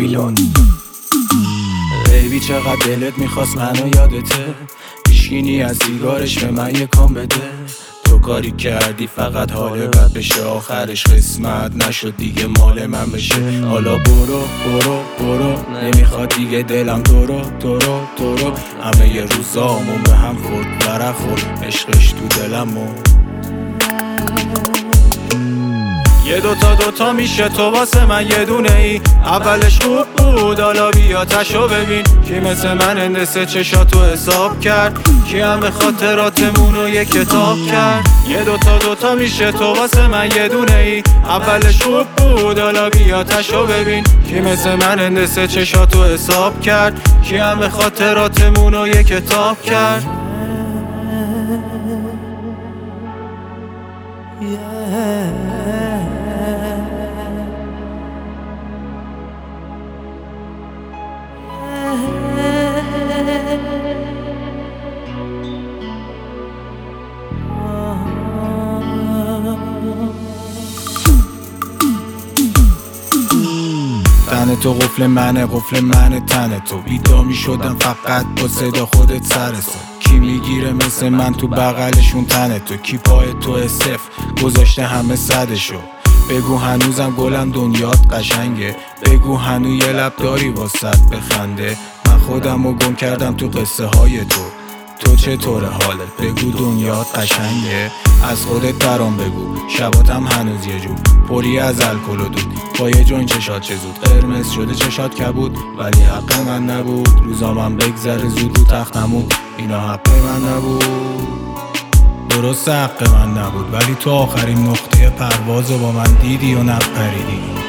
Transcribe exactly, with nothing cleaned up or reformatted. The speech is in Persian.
بابیلون. بیبی چقدر دلت میخواست منو یادته، پیشگینی از سیگارش به من یکم بده. تو کاری کردی فقط حال بد بشه، آخرش قسمت نشد دیگه مال من بشه. حالا برو برو برو، نمیخواد دیگه دلم تو رو تو رو تو رو. همه ی روزامون به هم خورد ورق خورد، عشقش تو دلمون. یه دوتا دوتا میشه تو واسه من یه دونه ای، اولش خوب بود حالا بیا تشو ببین. کی مثل من اندسه چشاتو حساب کرد، کی همه خاطراتمونو یه کتاب کرد. یه دوتا دوتا میشه تو واسه من یه دونه ای، اولش خوب بود حالا بیا تشو ببین. کی مثل من اندسه چشاتو حساب کرد، کی همه خاطراتمونو یه کتاب کرد. تن تو قفل منه قفل منه تن تو، بیدار می شدم فقط با صدا خودت سرسو. کی میگیره مثل من تو بغلشون تن تو، کی پای تو صفر گذاشته همه صدشو. بگو هنوزم گلم دنیات قشنگه، بگو هنو یه لب داری واسط بخنده. من خودم رو گم کردم تو قصه های تو، تو چطوره حالت؟ بگو دنیات قشنگه، از خودت برام بگو. شباتم هنوز یه جور پری از الکل و دود، با یه جون چشات چه زود قرمز شده چشات کبود. ولی حق من نبود روزامم بگذره زود رو تختمون، اینا حق من نبود. درست حق من نبود ولی تو آخرین نقطه پروازو با من دیدی و نپریدی.